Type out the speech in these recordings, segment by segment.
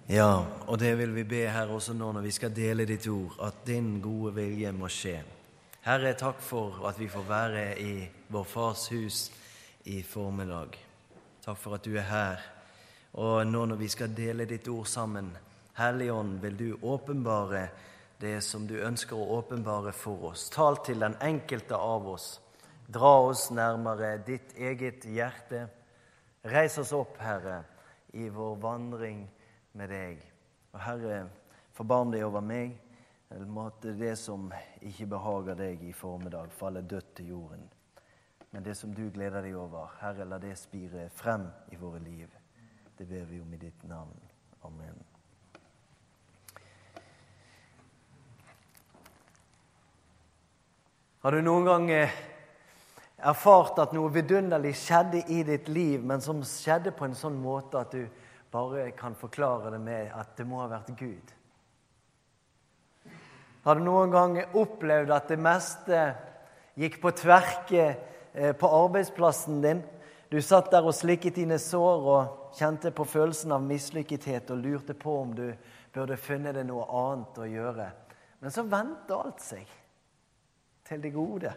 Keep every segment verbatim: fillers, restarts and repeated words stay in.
Ja, og det vil vi be, Herre, også nå når vi skal dele ditt ord, at din gode vilje må skje. Herre, takk for at vi får være i vår fars hus i formiddag. Takk for at du er her. Og nå når vi skal dele ditt ord sammen, Hellige Ånd, vil du åpenbare det som du ønsker å åpenbare for oss. Tal til den enkelte av oss. Dra oss nærmere ditt eget hjerte. Reis oss opp, Herre, i vår vandring med deg. Og Herre, forbarm deg over meg, eller måtte det som ikke behager deg i formiddag falle dødt til jorden. Men det som du gleder deg over, Herre, la det spire frem i våre liv. Det ber vi om i ditt navn. Amen. Har du noen gang erfart at noe vidunderlig skjedde i ditt liv, men som skjedde på en sånn måte at du bare kan forklare det med at det må ha vært Gud? Har du noen gang opplevd at det meste gikk på tverke på arbeidsplassen din? Du satt der og slikket dine sår og kjente på følelsen av mislykkethet og lurte på om du burde finne det noe annet å gjøre. Men så ventet alt seg til det gode.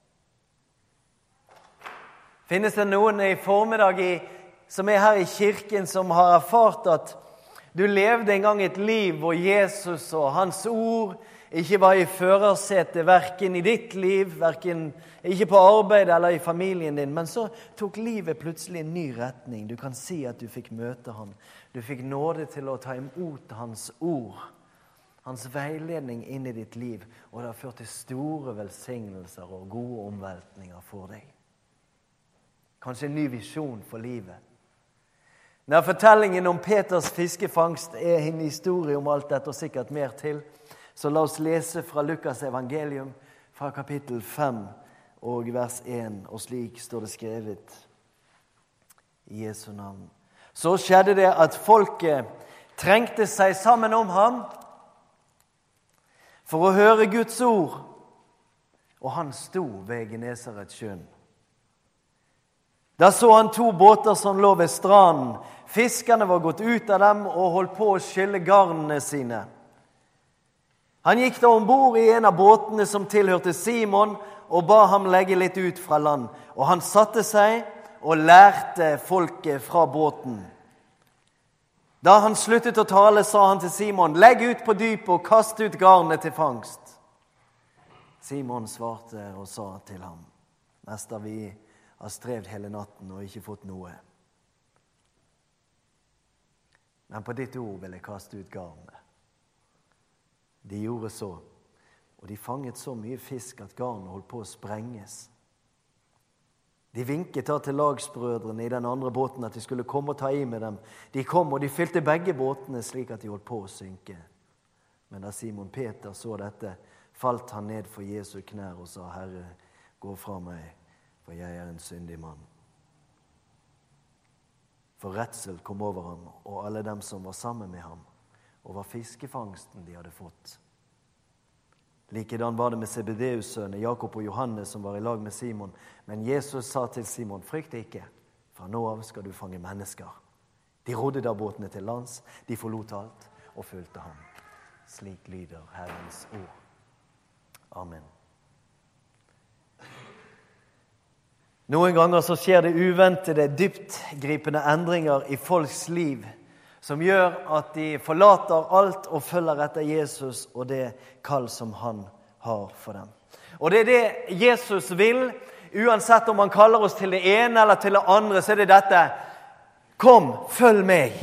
Finnes det noen i formiddag i som er her i kirken, som har erfart at du levde en gang et liv hvor Jesus og hans ord ikke var i førersetet, hverken i ditt liv, hverken ikke på arbeid eller i familien din, men så tok livet plutselig en ny retning. Du kan si at du fikk møte han. Du fikk nåde til å ta imot hans ord, hans veiledning inn i ditt liv, og det har ført til store velsignelser og gode omveltninger for deg. Kanskje en ny visjon for livet. Når fortellingen om Peters fiskefangst er en historie om alt dette og sikkert mer til, så la oss lese fra Lukas evangelium fra kapittel fem og vers en, og slik står det skrevet i Jesu navn. Så skjedde det at folket trengte seg sammen om ham for å høre Guds ord, og han sto ved Genesaretsjøen. Da så han to båter som lå ved stranden. Fiskerne var gått ut av dem og holdt på å skylle garnene sine. Han gikk da ombord i en av båtene som tilhørte Simon, og ba ham legge litt ut fra land. Og han satte seg og lærte folket fra båten. Da han sluttet å tale, sa han til Simon: «Legg ut på dypet og kast ut garnet til fangst.» Simon svarte og sa til ham: «Mester, vi har strevd hele natten og ikke fått noe. Men på ditt ord vil jeg kaste ut garnet.» De gjorde så, og de fanget så mye fisk at garnet holdt på å sprenges. De vinket da til lagsbrødrene i den andre båten at de skulle komme og ta i med dem. De kom, og de fylte begge båtene slik at de holdt på å synke. Men da Simon Peter så dette, falt han ned for Jesu knær og sa: «Herre, gå fra meg, for jeg er en syndig mann.» For redsel kom over ham og alle dem som var sammen med ham, over fiskefangsten de hadde fått. Likedan var det med Zebedeus-sønnene, Jakob og Johannes, som var i lag med Simon. Men Jesus sa til Simon: «Frykt ikke, fra nå av skal du fange mennesker.» De rodde da båtene til lands, de forlot alt og fulgte ham. Slik lyder Herrens ord. Amen. Noen ganger så skjer det uventede, dyptgripende endringer i folks liv, som gjør at de forlater alt og følger etter Jesus og det kall som han har for dem. Og det er det Jesus vil, uansett om han kaller oss til det ene eller til det andre, så er det dette: «Kom, følg meg!»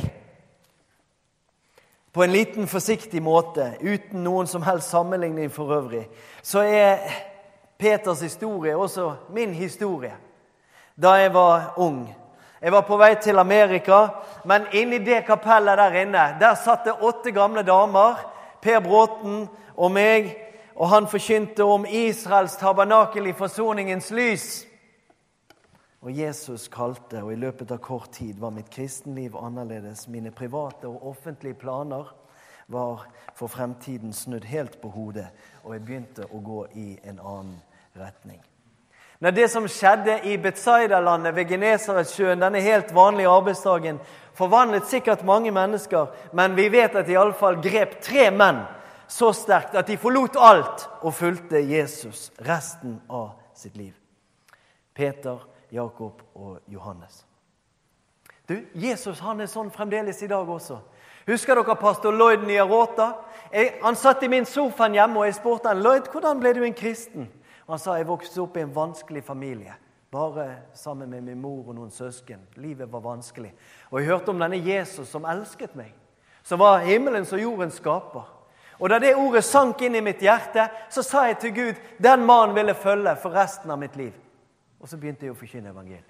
På en liten forsiktig måte, uten noen som helst sammenligning for øvrig, så er Peters historie også min historie. Da jeg var ung. Jeg var på vei til Amerika, men inne i det kapellet der inne, der satt det åtte gamle damer, Per Bråten og meg, og han forkynte om Israels tabernakel i forsoningens lys. Og Jesus kalte, og i løpet av kort tid var mitt kristenliv annerledes. Mine private og offentlige planer var for fremtiden snudd helt på hodet, og jeg begynte å gå i en annen retning. Når det som skjedde i Betsaida-landet ved Genesaretsjøen, denne helt vanlige arbeidsdagen, forvandlet sikkert mange mennesker, men vi vet at i alle fall grep tre menn så sterkt at de forlot alt og fulgte Jesus resten av sitt liv. Peter, Jakob og Johannes. Du, Jesus han er sånn fremdeles i dag også. Husker dere pastor Lloyd Nyarota? Jeg, han satt i min sofaen hjemme og jeg spurte han, Lloyd, hvordan ble du en kristen? Han sa, jeg vokste opp i en vanskelig familie. Bare sammen med min mor og noen søsken. Livet var vanskelig. Og jeg hørte om denne Jesus som elsket meg. Som var himmelens og jordens skaper. Og da det ordet sank inn i mitt hjerte, så sa jeg til Gud, den mannen ville følge for resten av mitt liv. Og så begynte jeg å forkynne evangeliet.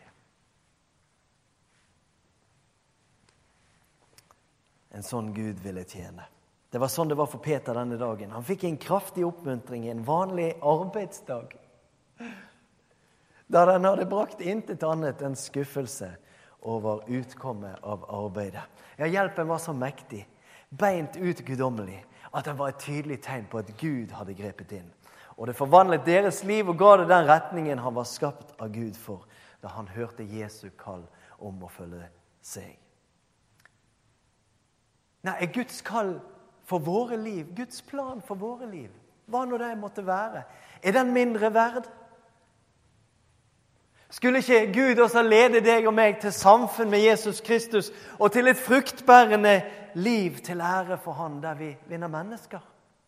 En sånn Gud ville tjene. Det var sånn det var for Peter denne dagen. Han fikk en kraftig oppmuntring i en vanlig arbeidsdag. Da den hadde brakt intet annet enn skuffelse over utkommet av arbeidet. Ja, hjelpen var så mektig, beint ut guddommelig, at den var et tydelig tegn på at Gud hadde grepet inn. Og det forvandlet deres liv og ga det den retningen han var skapt av Gud for, da han hørte Jesu kall om å følge seg. Nei, er Guds kall for våre liv, Guds plan for våre liv, hva nå det måtte være, er den mindre verd? Skulle ikke Gud også lede deg og meg til samfunn med Jesus Kristus og til et fruktbærende liv til ære for han der vi vinner mennesker?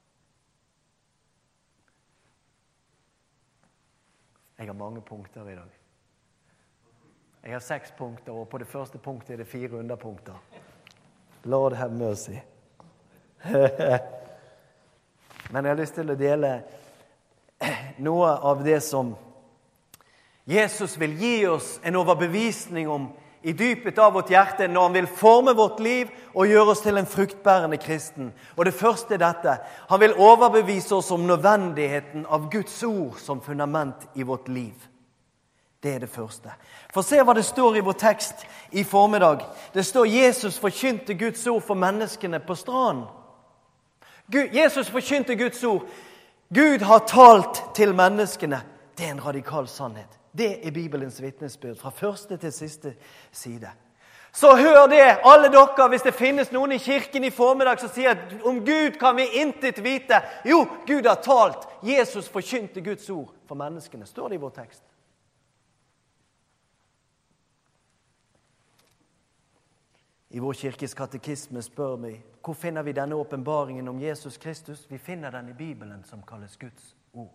Jeg har mange punkter i dag. Jeg har seks punkter, og på det første punktet er det fire underpunkter. Lord have mercy. Men jeg har lyst til å dele noe av det som Jesus vil gi oss en overbevisning om i dypet av vårt hjerte når han vil forme vårt liv og gjøre oss til en fruktbærende kristen. Og det første er dette. Han vil overbevise oss om nødvendigheten av Guds ord som fundament i vårt liv. Det er det første. For se hva det står i vår tekst i formiddag. Det står Jesus forkynte Guds ord for menneskene på stranden. Gud, Jesus forkynte Guds ord. Gud har talt til menneskene. Det er en radikal sannhet. Det er Bibelens vitnesbyrd fra første til siste side. Så hør det, alle dere, hvis det finnes noen i kirken i formiddag som sier at om Gud kan vi intet vite. Jo, Gud har talt. Jesus forkynte Guds ord for menneskene. Står det i vår tekst? I vår kirkes katekisme spør vi, hvor finner vi denne åpenbaringen om Jesus Kristus? Vi finner den i Bibelen som kalles Guds ord.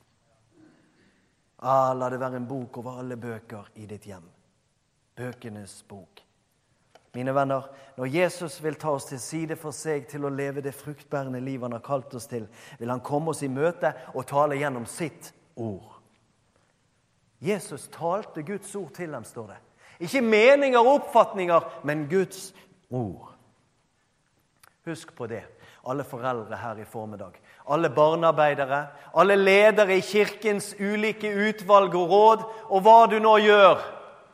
Ah, la det være en bok over alle bøker i ditt hjem. Bøkenes bok. Mine venner, når Jesus vil ta oss til side for seg til å leve det fruktbærende liv han har kalt oss til, vil han komme oss i møte og tale gjennom sitt ord. Jesus talte Guds ord til dem, står det. Ikke meninger og oppfatninger, men Guds ord. Husk på det, alle foreldre her i formiddag, alle barnearbeidere, alle ledere i kirkens ulike utvalg og råd, og hva du nå gjør.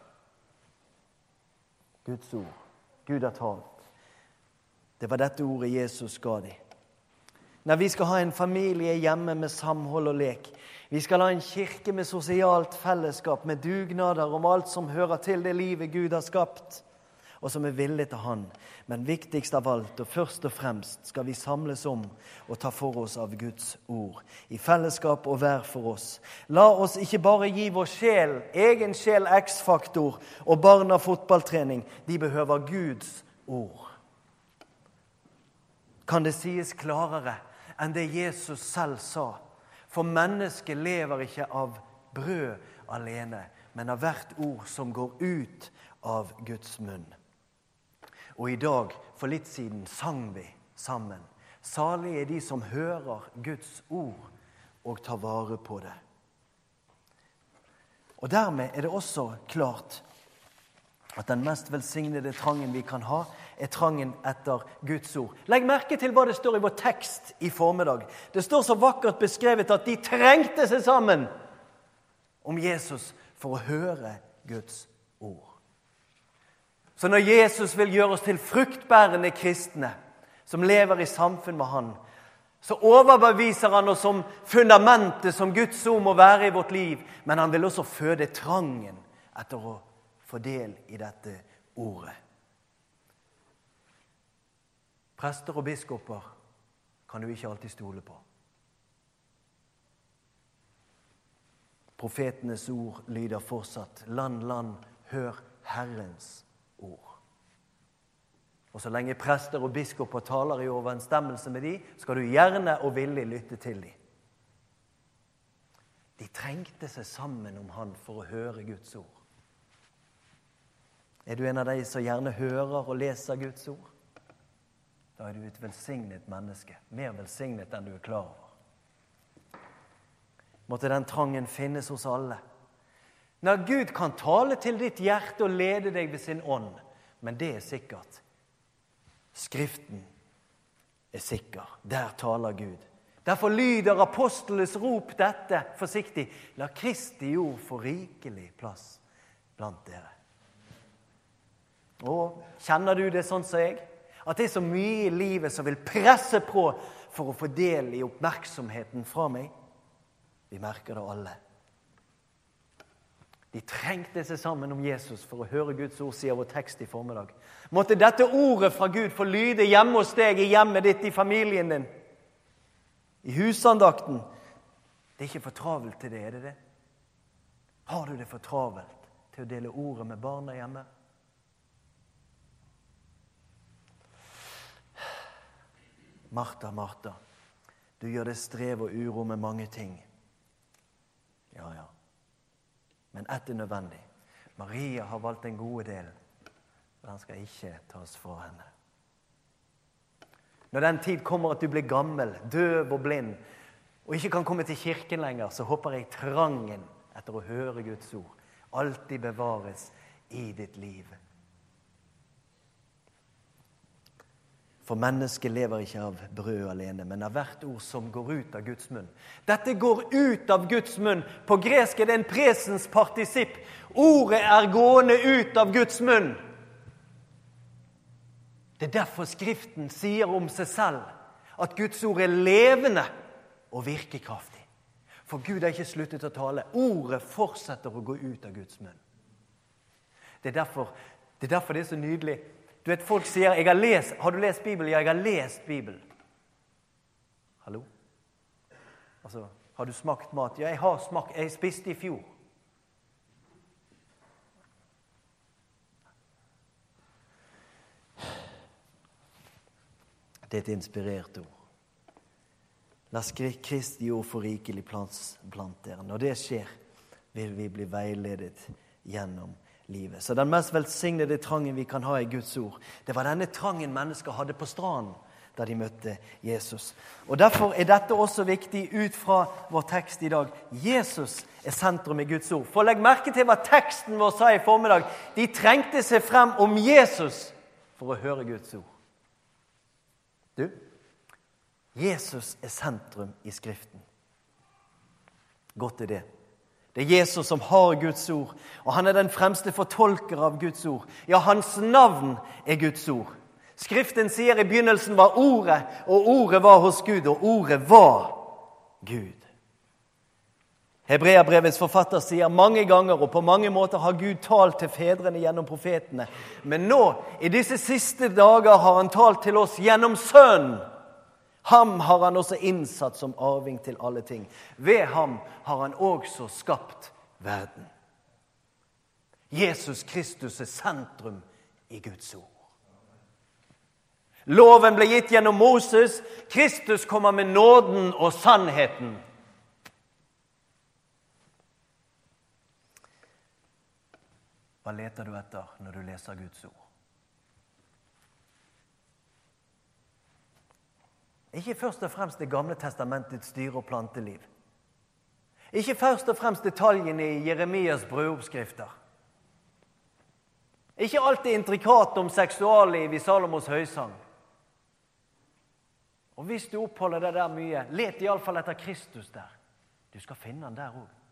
Guds ord. Gud har talt. Det var dette ordet Jesus ga dem. Når vi skal ha en familie hjemme med samhold og lek, vi skal ha en kirke med sosialt fellesskap, med dugnader om alt som hører til det livet Gud har skapt, og som er villig til han. Men viktigst av alt, og først og fremst, skal vi samles om og ta for oss av Guds ord, i fellesskap og hver for oss. La oss ikke bare gi vår sjel, egen sjel X-faktor og barna fotballtrening. De behøver Guds ord. Kan det sies klarere enn det Jesus selv sa? For mennesket lever ikke av brød alene, men av hvert ord som går ut av Guds munn. Og i dag, for litt siden, sang vi sammen. Salig er de som hører Guds ord og tar vare på det. Og dermed er det også klart at den mest velsignede trangen vi kan ha, er trangen etter Guds ord. Legg merke til hva det står i vår tekst i formiddag. Det står så vakkert beskrevet at de trengte seg sammen om Jesus for å høre Guds ord. Så når Jesus vil gjøre oss til fruktbærende kristne, som lever i samfunn med han, så overbeviser han oss om fundamentet som Guds ord må være i vårt liv, men han vil også føde trangen etter å få del i dette ordet. Prester og biskoper kan du ikke alltid stole på. Profetenes ord lyder fortsatt: land, land, hør Herrens ord. Og så lenge prester og biskoper taler i overensstemmelse med de, skal du gjerne og villig lytte til de. De trengte seg sammen om han for å høre Guds ord. Er du en av de som gjerne hører og leser Guds ord? Da er du et velsignet menneske, mer velsignet enn du er klar over. Måtte den trangen finnes hos alle. Når Gud kan tale til ditt hjerte og lede deg ved sin ånd, men det er sikkert. Skriften er sikker. Der taler Gud. Derfor lyder apostlenes rop dette forsiktig: la Kristi ord få rikelig plass blant dere. Og kjenner du det sånn som jeg? At det er så mye i livet som vil presse på for å få del i oppmerksomheten fra meg? Vi merker det alle. De trengte seg sammen om Jesus for å høre Guds ord, sier vår tekst i formiddag. Måtte dette ordet fra Gud få lyde hjemme hos deg, i hjemmet ditt, i familien din, i husandakten. Det er ikke for travelt til det, er det det? Har du det for travelt til å dele ordet med barna hjemme? Martha, Martha, du gjør det strev og uro med mange ting. Ja, ja. Men ett er nødvendig. Maria har valgt en god del, og den skal ikke tas fra henne. Når den tid kommer at du blir gammel, døv og blind, og ikke kan komme til kirken lenger, så håper jeg trangen etter å høre Guds ord alltid bevares i ditt liv. For mennesket lever ikke av brød alene, men av hvert ord som går ut av Guds munn. Dette går ut av Guds munn. På gresk er det en presens partisipp. Ordet er gående ut av Guds munn. Det er derfor Skriften sier om seg selv at Guds ord er levende og virkekraftig. For Gud har ikke sluttet å tale. Ordet fortsetter å gå ut av Guds munn. Det er derfor det er, derfor det er så nydelig. Du vet, folk sier, jeg har lest, har du lest Bibelen? Ja, jeg har lest Bibelen. Hallo? Altså, har du smakt mat? Ja, jeg har smakt, jeg spiste i fjor. Det er et inspirert ord. La Kristi ord få rikelig plass blant dere. Når det skjer, vil vi bli veiledet gjennom livet. Så den mest velsignede trangen vi kan ha i Guds ord, det var denne trangen mennesker hadde på stranden da de møtte Jesus. Og derfor er dette også viktig ut fra vår tekst i dag. Jesus er sentrum i Guds ord. For legg merke til hva teksten vår sa i formiddag. De trengte seg frem om Jesus for å høre Guds ord. Du, Jesus er sentrum i Skriften. Godt er det. Det er Jesus som har Guds ord, og han er den fremste fortolker av Guds ord. Ja, hans navn er Guds ord. Skriften sier i begynnelsen var ordet, og ordet var hos Gud, og ordet var Gud. Hebreabrevets forfatter sier mange ganger, og på mange måter har Gud talt til fedrene gjennom profetene. Men nå, i disse siste dager, har han talt til oss gjennom Sønnen. Ham har han også innsatt som arving til alle ting. Ved ham har han også skapt verden. Jesus Kristus er sentrum i Guds ord. Loven ble gitt gjennom Moses. Kristus kommer med nåden og sannheten. Hva leter du etter når du leser Guds ord? Ikke først og fremst det gamle testamentets dyre- og planteliv. Ikke først og fremst detaljene i Jeremias brødoppskrifter. Ikke alt det intrikate om seksualliv i Salomos høysang. Og hvis du oppholder deg der mye, let i alle fall etter Kristus der. Du skal finne han der også.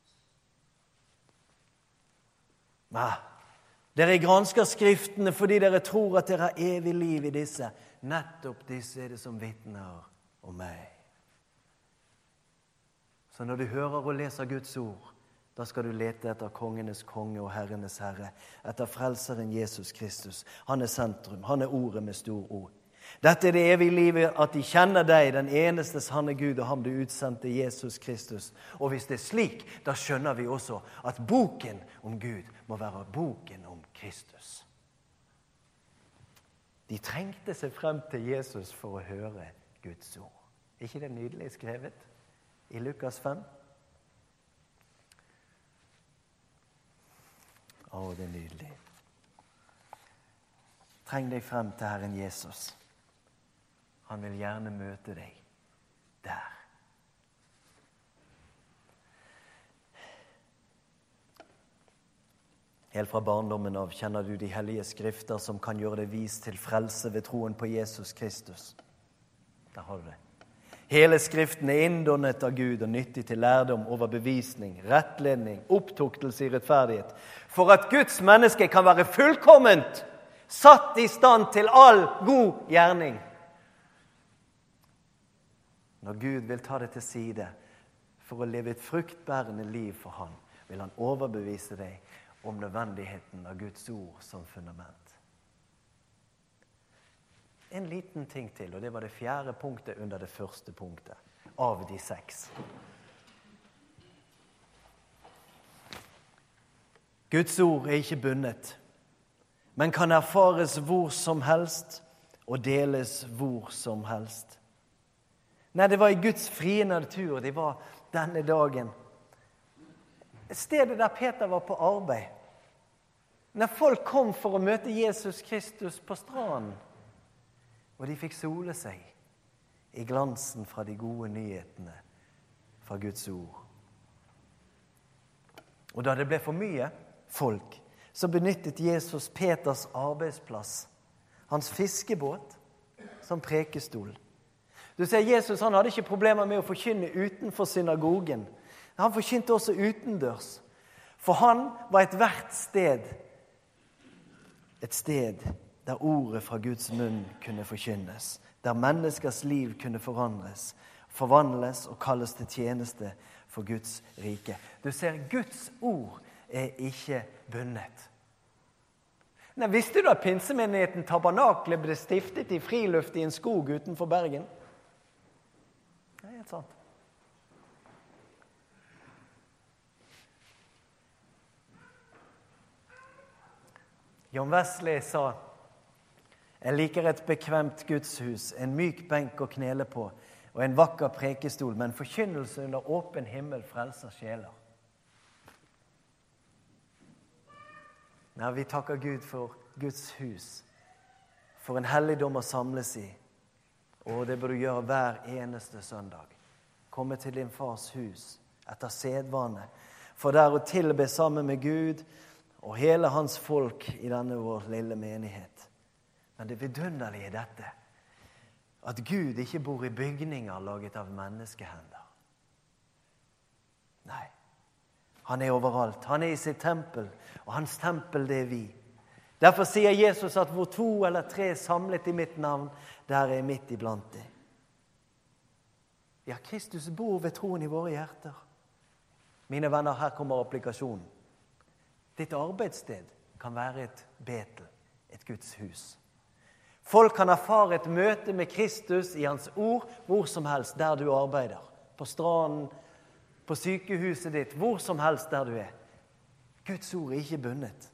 Nei, dere gransker skriftene fordi dere tror at dere har evig liv i disse. Nettopp disse er det som vitner og meg. Så når du hører og leser Guds ord, da skal du lete etter kongenes konge og herrenes herre, etter frelseren Jesus Kristus. Han er sentrum, han er ordet med stor ord. Dette er det evige livet, at de kjenner deg, den eneste sanne Gud, og ham du utsendte, Jesus Kristus. Og hvis det er slik, da skjønner vi også at boken om Gud må være boken om Kristus. De trengte seg frem til Jesus for å høre Guds ord. Er ikke det nydelig skrevet i Lukas fem? Å, det er nydelig. Treng deg frem til Herren Jesus. Han vil gjerne møte deg der. Helt fra barndommen av kjenner du de hellige skrifter som kan gjøre deg vis til frelse ved troen på Jesus Kristus. Der har du det. Hele skriften er inndåndet av Gud og nyttig til lærdom, overbevisning, rettledning, opptuktelse i rettferdighet, for at Guds menneske kan være fullkomment, satt i stand til all god gjerning. Når Gud vil ta det til side for å leve et fruktbærende liv for han, vil han overbevise deg om nødvendigheten av Guds ord som fundament. En liten ting til, og det var det fjerde punktet under det første punktet av de seks. Guds ord er ikke bundet, men kan erfares hvor som helst og deles hvor som helst. Nei, det var i Guds frie natur, det var denne dagen. Stedet der Peter var på arbeid. Når folk kom for å møte Jesus Kristus på stranden, og de fikk sole seg i glansen fra de gode nyhetene fra Guds ord. Og da det ble for mye folk, så benyttet Jesus Peters arbeidsplass, hans fiskebåt, som prekestol. Du ser, Jesus han hadde ikke problemer med å forkynne utenfor synagogen. Han forkynte også utendørs. For han var et hvert sted, et sted der ordet fra Guds munn kunne forkynnes, der menneskers liv kunne forandres, forvandles og kalles til tjeneste for Guds rike. Du ser, Guds ord er ikke bundet. Nei, visste du at pinsemenigheten Tabernakelet ble stiftet i friluft i en skog utenfor Bergen? Det er helt sant. John Wesley sa: jeg liker et bekvemt gudshus, en myk benk å knele på, og en vakker prekestol, men forkynnelse under åpen himmel frelser sjeler. Nei, vi takker Gud for Guds hus, for en helligdom å samles i, og det bør du gjøre hver eneste søndag. Komme til din fars hus etter sedvane, for der å tilbe sammen med Gud og hele hans folk i denne vår lille menighet. Men det vidunderlige er dette, at Gud ikke bor i bygninger laget av menneskehender. Nei, han er overalt. Han er i sitt tempel, og hans tempel det er vi. Derfor sier Jesus at hvor to eller tre er samlet i mitt navn, der er jeg midt iblant det. Ja, Kristus bor ved troen i våre hjerter. Mine venner, her kommer applikasjonen. Ditt arbeidssted kan være et Betel, et Guds hus. Folk kan erfare et møte med Kristus i hans ord hvor som helst der du arbeider. På stranden, på sykehuset ditt, hvor som helst der du er. Guds ord er ikke bundet.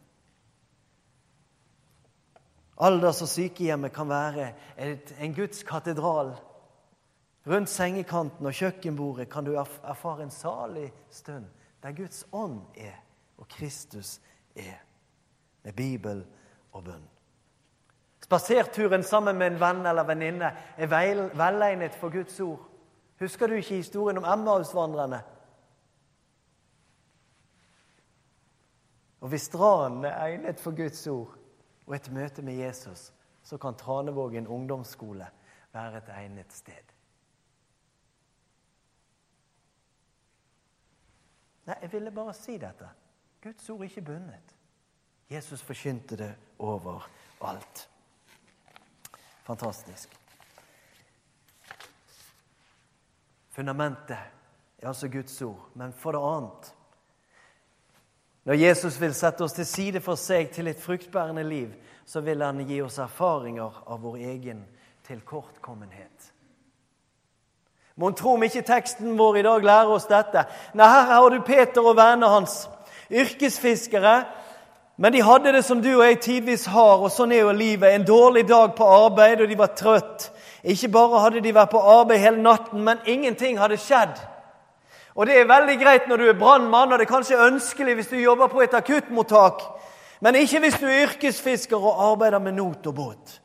Alders- og sykehjemmet kan være et, en Guds katedral. Rundt sengekanten og kjøkkenbordet kan du erfare en salig stund der Guds ånd er og Kristus er, med Bibel og bønn. Spaserturen sammen med en venn eller venninne er velegnet for Guds ord. Husker du ikke historien om Emmausvandrerne? Og hvis stranden er egnet for Guds ord og et møte med Jesus, så kan Tranevågen ungdomsskole være et egnet sted. Nei, jeg ville bare si dette. Guds ord er ikke bundet. Jesus forkynte det over alt. Fantastisk. Fundamentet er altså Guds ord. Men for det annet, når Jesus vil sette oss til side for seg til et fruktbærende liv, så vil han gi oss erfaringer av vår egen tilkortkommenhet. Mon tro om ikke teksten vår i dag lærer oss dette. Nei, her har du Peter og vennene hans, yrkesfiskere, men de hadde det som du og jeg tidvis har, og sånn er jo livet. En dårlig dag på arbeid, og de var trøtt. Ikke bare hadde de vært på arbeid hele natten, men ingenting hadde skjedd. Og det er veldig greit når du er brannmann, og det er kanskje ønskelig hvis du jobber på et akuttmottak, men ikke hvis du er yrkesfisker og arbeider med not og båt.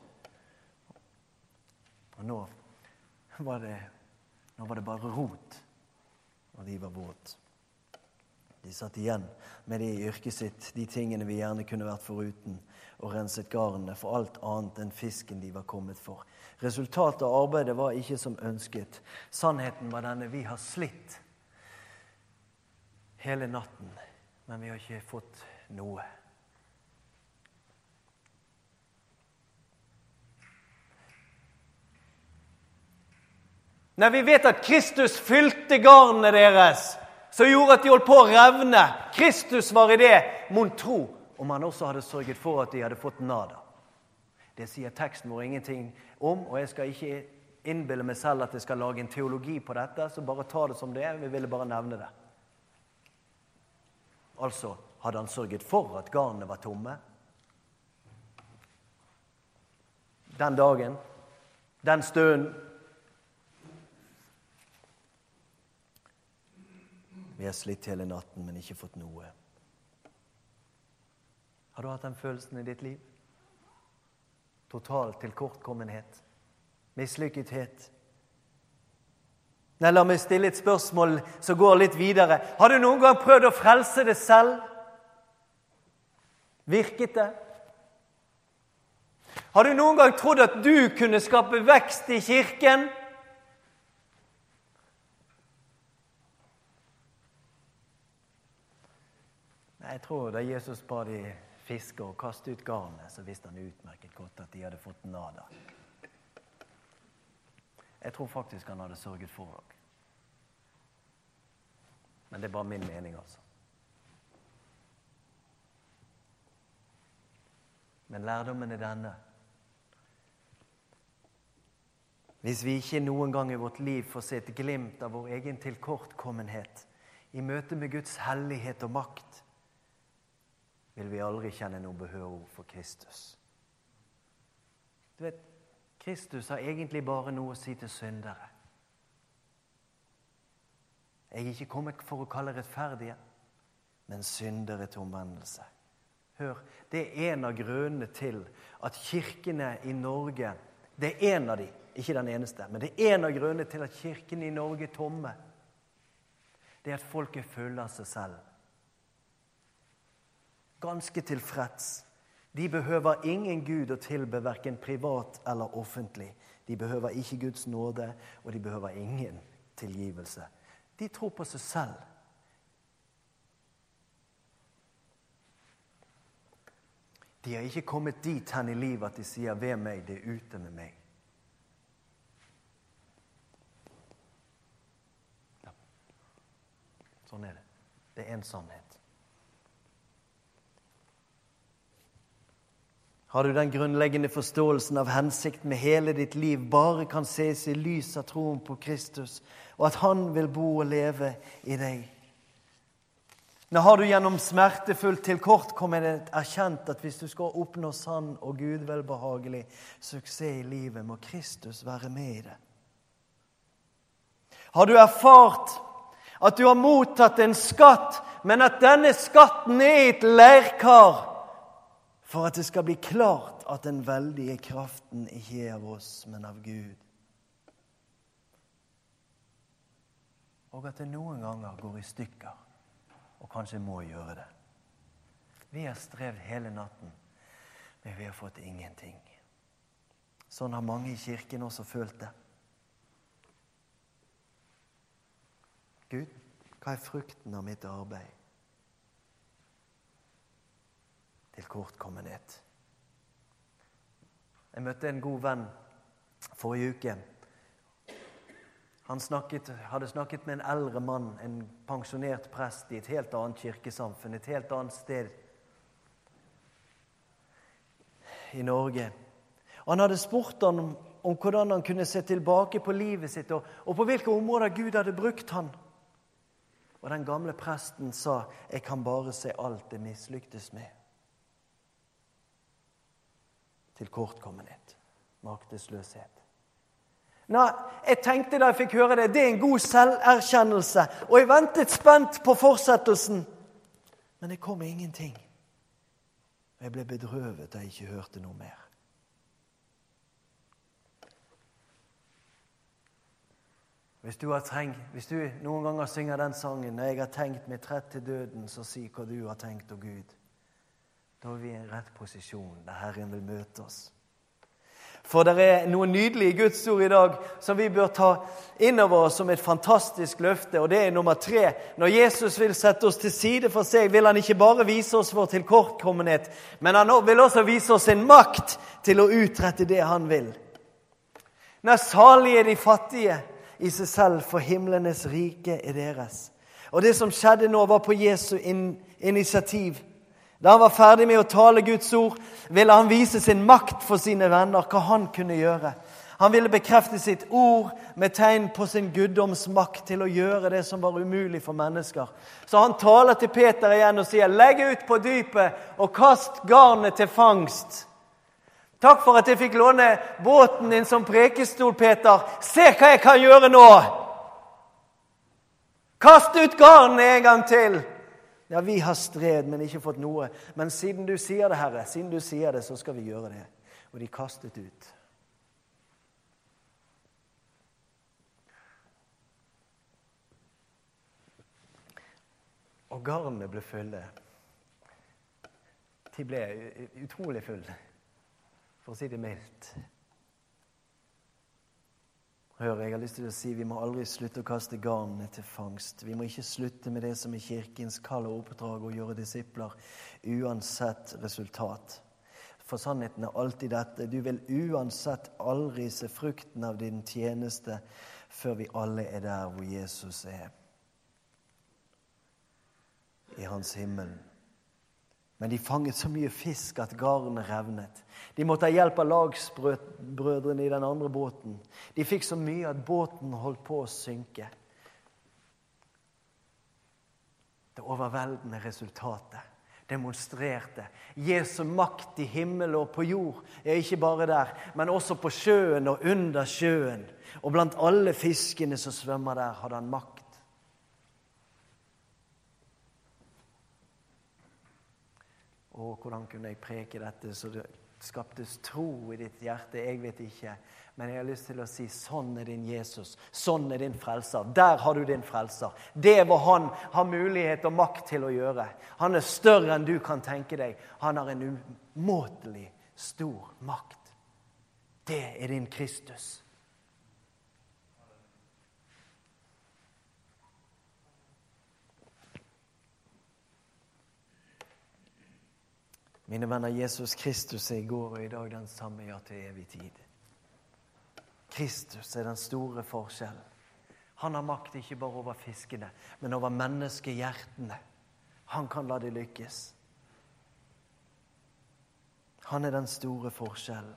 Og nå var det, nå var det bare rot, og de var båt. De satt igjen med det i yrket sitt, de tingene vi gjerne kunne vært foruten, og renset garnene for alt annet enn fisken de var kommet for. Resultatet av arbeidet var ikke som ønsket. Sannheten var denne: vi har slitt hele natten, men vi har ikke fått noe. Når vi vet at Kristus fylte garnene deres, så gjorde at de holdt på å revne. Kristus var i det, mon tro, om han også hadde sørget for at de hadde fått nada. Det sier teksten vår ingenting om, og jeg skal ikke innbille meg selv at jeg skal lage en teologi på dette, så bare ta det som det er, vi ville bare nevne det. Altså, hadde han sørget for at garnene var tomme? Den dagen, den stunden. Vi har slitt hele natten, men ikke fått noe. Har du hatt den følelsen i ditt liv? Total tilkortkommenhet, mislykkethet. Nei, la meg stille et spørsmål som går litt videre. Har du noen gang prøvd å frelse deg selv? Virket det? Har du noen gang trodd at du kunne skape vekst i kirken? Nei, jeg tror da Jesus ba de fiske og kaste ut garnet, så visste han utmerket godt at de hadde fått nada. Jeg tror faktisk han hadde sørget for det. Men det er bare min mening, altså. Men lærdommen er denne. Hvis vi ikke noen gang i vårt liv får se et glimt av vår egen tilkortkommenhet i møte med Guds hellighet og makt, vil vi aldri kjenne noe behov for Kristus. Du vet, Kristus har egentlig bare noe å si til syndere. Jeg er ikke kommet for å kalle rettferdige, men syndere til omvendelse. Hør, det er en av grunnene til at kirkene i Norge, det er en av de, ikke den eneste, men det er en av grunnene til at kirkene i Norge er tomme. Det er at folk er fulle av seg selv. Ganske tilfreds. De behøver ingen Gud å tilbe, hverken privat eller offentlig. De behøver ikke Guds nåde, og de behøver ingen tilgivelse. De tror på seg selv. De har ikke kommet dit hen i livet at de sier, ved meg, det er ute med meg. Ja. Sånn er det. Det er en sannhet. Har du den grunnleggende forståelsen av hensikt med hele ditt liv bare kan ses i lys av troen på Kristus, og at han vil bo og leve i deg? Nå har du gjennom smertefullt tilkortkommenhet erkjent at hvis du skal oppnå sann og Gud velbehagelig suksess i livet, må Kristus være med i det. Har du erfart at du har mottatt en skatt, men at denne skatten er et leirkar, for at det skal bli klart at den veldige kraften ikke er av oss, men av Gud. Og at det noen ganger går i stykker, og kanskje må gjøre det. Vi har strevd hele natten, men vi har fått ingenting. Sånn har mange i kirken også følt det. Gud, hva er frukten av mitt arbeid? Tilkortkommenhet. Jeg møtte en god venn forrige uke. Han snakket, hadde snakket med en eldre mann, en pensjonert prest i et helt annet kirkesamfunn, et helt annet sted i Norge. Han hadde spurt han om, om hvordan han kunne se tilbake på livet sitt, og, og på hvilke områder Gud hadde brukt han. Og den gamle presten sa, jeg kan bare se alt det mislyktes med. Til kortkommenhet, maktesløshet. Nei, jeg tenkte da jeg fikk høre det, det er en god selverkjennelse, og jeg ventet spent på fortsettelsen. Men det kom ingenting. Og jeg ble bedrøvet da jeg ikke hørte noe mer. Hvis du, har tenkt, hvis du noen ganger synger den sangen, når jeg har tenkt meg trett til døden, så si hva du har tenkt, og Gud. Da er vi i en rett posisjon, der Herren vil møte oss. For det er noe nydelig i Guds ord i dag som vi bør ta inn over oss som et fantastisk løfte, og det er nummer tre. Når Jesus vil sette oss til side for seg, vil han ikke bare vise oss vår tilkortkommenhet, men han vil også vise oss en makt til å utrette det han vil. Når salige er de fattige i seg selv, for himlenes rike er deres. Og det som skjedde nå var på Jesu in- initiativ. Da han var ferdig med å tale Guds ord, ville han vise sin makt for sine venner, hva han kunne gjøre. Han ville bekrefte sitt ord med tegn på sin guddomsmakt til å gjøre det som var umulig for mennesker. Så han taler til Peter igjen og sier, legg ut på dypet og kast garnet til fangst. Takk for at jeg fikk låne båten din som prekestol, Peter. Se hva jeg kan gjøre nå! Kast ut garnet en gang til! Ja, vi har stred, men ikke fått noe. Men siden du sier det, Herre, siden du sier det, så skal vi gjøre det. Og de kastet ut. Og garnene ble fulle. De ble utrolig fulle, for å si det mildt. Hør, jeg har lyst til å si, vi må aldri slutte å kaste garnene til fangst. Vi må ikke slutte med det som er kirkens kall og oppdrag å gjøre disipler, uansett resultat. For sannheten er alltid dette, du vil uansett aldri se frukten av din tjeneste før vi alle er der hvor Jesus er. I hans himmel. Men de fanget så mye fisk at garnet revnet. De måtte ha hjelp av lagsbrødrene i den andre båten. De fikk så mye at båten holdt på å synke. Det overveldende resultatet demonstrerte Jesu makt i himmel og på jord. Ja, ikke bare der, men også på sjøen og under sjøen. Og blant alle fiskene som svømmer der, hadde han makt. Og hvordan kunne jeg preke dette så det skaptes tro i ditt hjerte? Jeg vet ikke. Men jeg har lyst til å si, sånn er din Jesus. Sånn er din frelser. Der har du din frelser. Det er hva han har mulighet og makt til å gjøre. Han er større enn du kan tenke deg. Han har en umåtelig stor makt. Det er din Kristus. Mine venner, Jesus Kristus er i går og i dag den samme, ja, til evig tid. Kristus er den store forskjellen. Han har makt ikke bare over fiskene, men over menneskehjertene. Han kan la det lykkes. Han er den store forskjellen.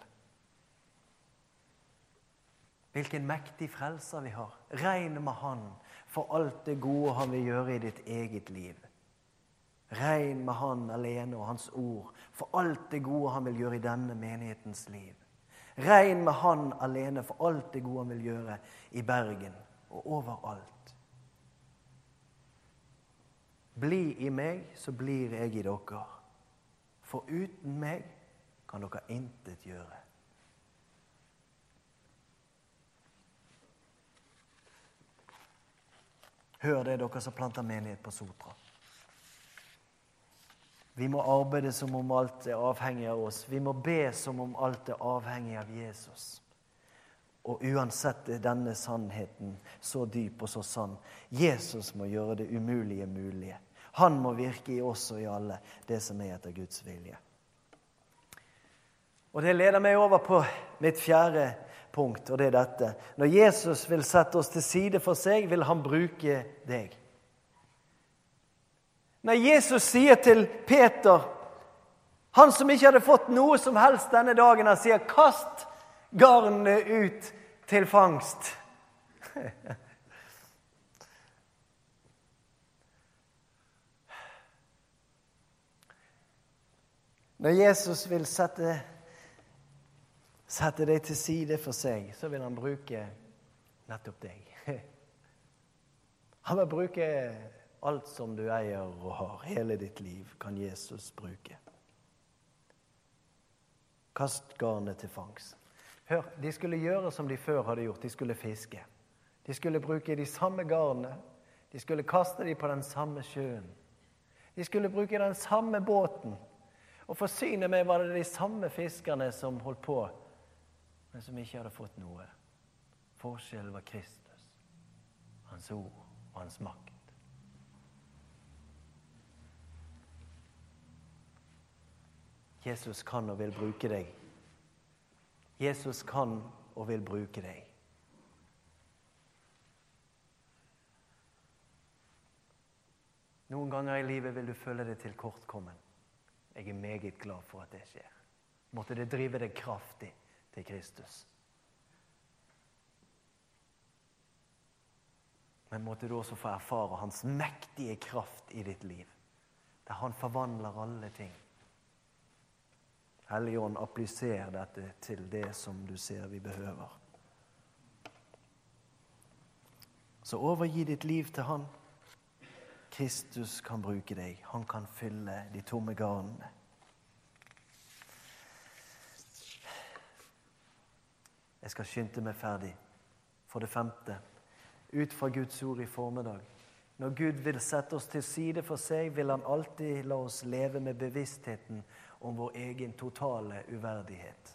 Hvilken mektig frelser vi har. Regn med han for alt det gode han vil gjøre i ditt eget liv. Regn med han alene og hans ord for alt det gode han vil gjøre i denne menighetens liv. Regn med han alene for alt det gode han vil gjøre i Bergen og overalt. Bli i meg, så blir jeg i dere. For uten meg kan dere intet gjøre. Hør det, dere som planter menighet på Sotra. Vi må arbeide som om alt er avhengig av oss. Vi må be som om alt er avhengig av Jesus. Og uansett er denne sannheten så dyp og så sann. Jesus må gjøre det umulige mulige. Han må virke i oss og i alle det som er etter Guds vilje. Og det leder meg over på mitt fjerde punkt, og det er dette. Når Jesus vil sette oss til side for seg, vil han bruke deg. Når Jesus sier til Peter, han som ikke hadde fått noe som helst denne dagen, han sier, kast garnet ut til fangst. Når Jesus vil sette, sette deg til side for seg, så vil han bruke nettopp deg. Han vil bruke alt som du eier og har. Hele ditt liv kan Jesus bruke. Kast garnet til fangst. Hør, de skulle gjøre som de før hadde gjort. De skulle fiske. De skulle bruke de samme garnene. De skulle kaste de på den samme sjøen. De skulle bruke den samme båten. Og for synet med var det de samme fiskerne som holdt på, men som ikke hadde fått noe. Forskjellen var Kristus, hans ord og hans makt. Jesus kan og vil bruke deg. Jesus kan og vil bruke deg. Noen ganger i livet vil du føle deg til kortkommen. Jeg er meget glad for at det skjer. Måtte det drive deg kraftig til Kristus. Men måtte du også få erfare hans mektige kraft i ditt liv, der han forvandler alle ting. Helligånd, appliser dette til det som du ser vi behøver. Så overgi ditt liv til han. Kristus kan bruke deg. Han kan fylle de tomme garnene. Jeg skal skynde meg ferdig. For det femte, ut fra Guds ord i formiddag. Når Gud vil sette oss til side for seg, vil han alltid la oss leve med bevisstheten om vår egen totale uverdighet.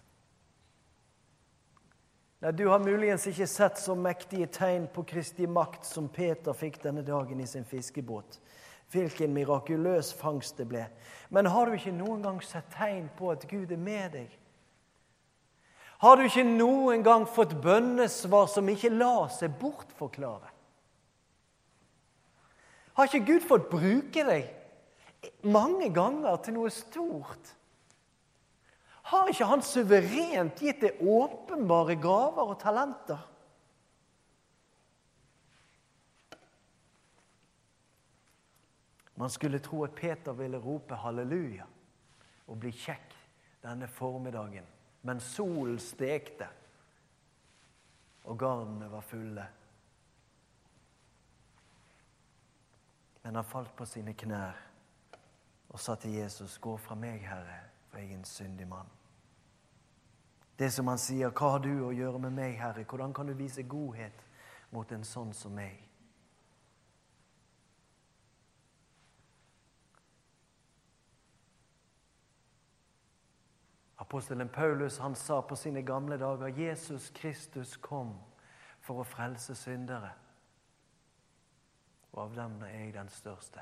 Nei, du har muligens ikke sett så mektige tegn på Kristi makt som Peter fikk denne dagen i sin fiskebåt. Hvilken mirakuløs fangst det ble. Men har du ikke noen gang sett tegn på at Gud er med deg? Har du ikke noen gang fått bønnesvar som ikke lar seg bortforklare? Har ikke Gud fått bruke deg mange ganger til noe stort? Har ikke han suverent gitt deg åpenbare gaver og talenter? Man skulle tro at Peter ville rope halleluja og bli kjekk denne formiddagen, men solen stekte og garnene var fulle. Men han falt på sine knær og sa til Jesus, gå fra meg, Herre, for jeg er en syndig mann. Det som han sier, hva har du å gjøre med meg, Herre? Hvordan kan du vise godhet mot en sånn som meg? Apostelen Paulus, han sa på sine gamle dager, Jesus Kristus kom for å frelse syndere. Og av dem er jeg den største.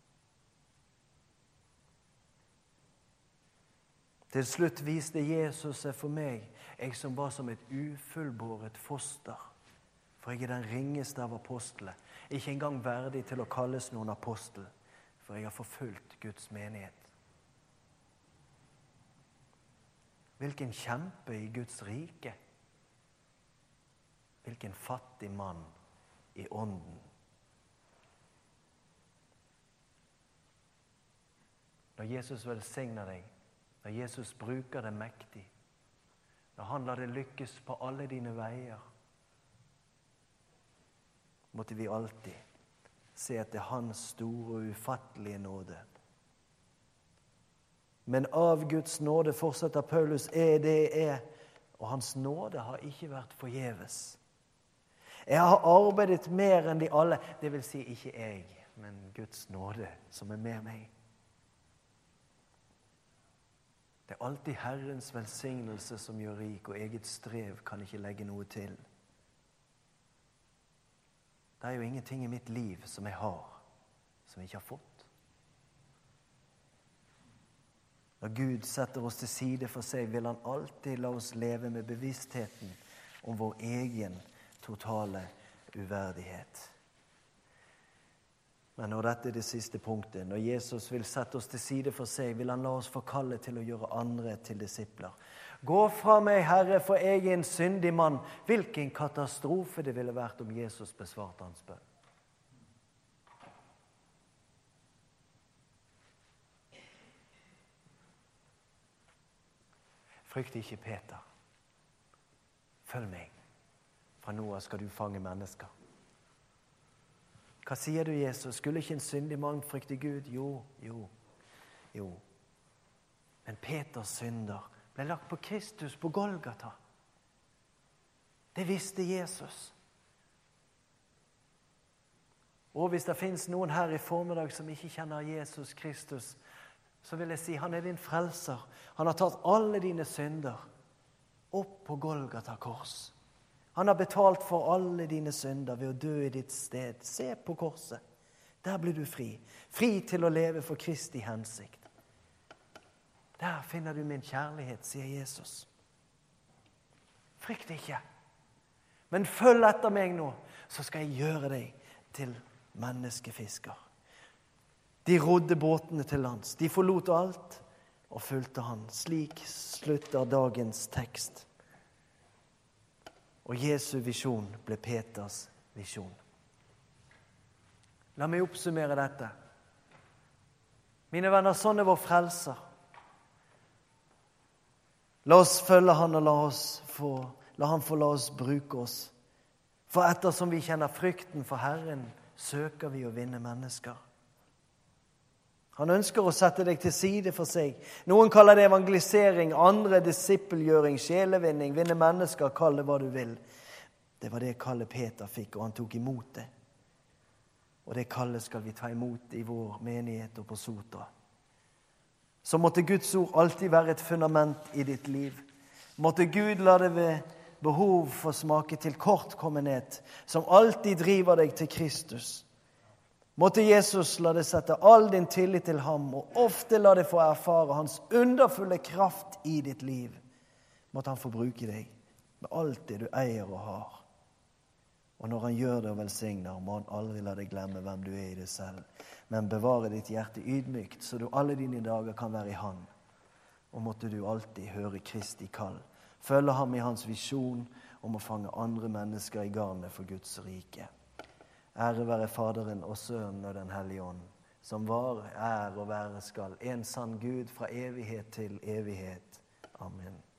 Til slutt viste Jesus seg for meg, jeg som var som et ufullbåret foster. For jeg er den ringeste av apostlene, ikke engang verdig til å kalles noen apostel, for jeg har forfulgt Guds menighet. Hvilken kjempe i Guds rike. Hvilken fattig mann i ånden. Når Jesus velsigner deg, når Jesus bruker det mektig, når han lar det lykkes på alle dine veier, måtte vi alltid se at det er hans store og ufattelige nåde. Men av Guds nåde, fortsetter Paulus, er det er, og hans nåde har ikke vært forgjeves. Jeg har arbeidet mer enn de alle, det vil si ikke jeg, men Guds nåde som er med meg. Det er alltid Herrens velsignelse som gjør rik, og eget strev kan ikke legge noe til. Det er jo ingenting i mitt liv som jeg har, som jeg ikke har fått. Når Gud setter oss til side for seg, vil han alltid la oss leve med bevisstheten om vår egen totale uverdighet. Men når dette er det siste punktet, når Jesus vil sette oss til side for seg, vil han la oss forkalle til å gjøre andre til disipler. Gå fra meg, Herre, for jeg er en syndig mann. Hvilken katastrofe det ville vært om Jesus besvarte hans bønn. Frykt ikke, Peter. Følg meg. Fra nå av skal du fange mennesker. Hva sier du, Jesus? Skulle ikke en syndig mann frykte Gud? Jo, jo, jo. Men Peters synder ble lagt på Kristus på Golgata. Det visste Jesus. Og hvis det finnes noen her i formiddag som ikke kjenner Jesus Kristus, så vil jeg si, han er din frelser. Han har tatt alle dine synder opp på Golgata kors. Han har betalt for alle dine synder ved å dø i ditt sted. Se på korset. Der blir du fri. Fri til å leve for Kristi hensikt. Der finner du min kjærlighet, sier Jesus. Frykt ikke. Men følg etter meg nå, så skal jeg gjøre deg til menneskefisker. De rodde båtene til lands. De forlot alt og fulgte han. Slik slutter dagens tekst. Og Jesu visjon ble Peters visjon. La meg oppsummere dette. Mine venner, sånn er vår frelser. La oss følge han og la, oss få, la han få la oss bruke oss. For ettersom vi kjenner frykten for Herren, søker vi å vinne mennesker. Han ønsker å sette deg til side for seg. Noen kaller det evangelisering, andre disippelgjøring, sjelevinning, vinne mennesker, kall det hva du vil. Det var det kallet Peter fikk, og han tok imot det. Og det kallet skal vi ta imot i vår menighet og på Sotra. Så måtte Guds ord alltid være et fundament i ditt liv. Måtte Gud la det ved behov få smake til kortkommenhet, som alltid driver deg til Kristus. Måtte Jesus la deg sette all din tillit til ham, og ofte la deg få erfare hans underfulle kraft i ditt liv. Måtte han få bruke deg med alt det du eier og har. Og når han gjør det og velsigner, må han aldri la deg glemme hvem du er i det selv, men bevare ditt hjerte ydmykt, så du alle dine dager kan være i han. Og måtte du alltid høre Kristi kall, følge ham i hans visjon om å fange andre mennesker i garnet for Guds rike. Ære være Faderen og Sønnen og den Hellige Ånd, som var, er og være skal, en sann Gud fra evighet til evighet. Amen.